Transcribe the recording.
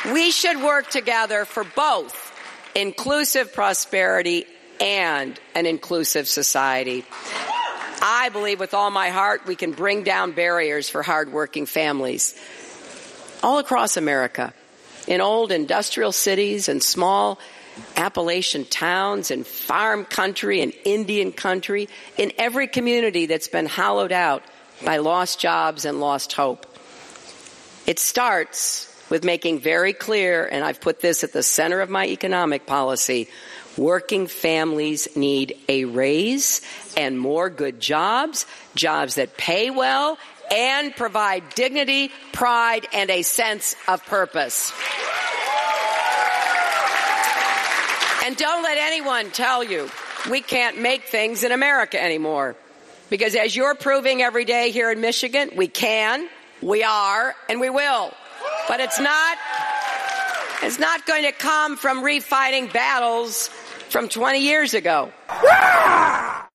We should work together for both inclusive prosperity and an inclusive society. I believe with all my heart we can bring down barriers for hardworking families all across America, in old industrial cities and small Appalachian towns and farm country and Indian country, in every community that's been hollowed out by lost jobs and lost hope. It starts with making very clear, and I've put this at the center of my economic policy, working families need a raise and more good jobs, jobs that pay well and provide dignity, pride, and a sense of purpose. And don't let anyone tell you we can't make things in America anymore. Because as you're proving every day here in Michigan, we can, we are, and we will. But it's not going to come from refighting battles from 20 years ago.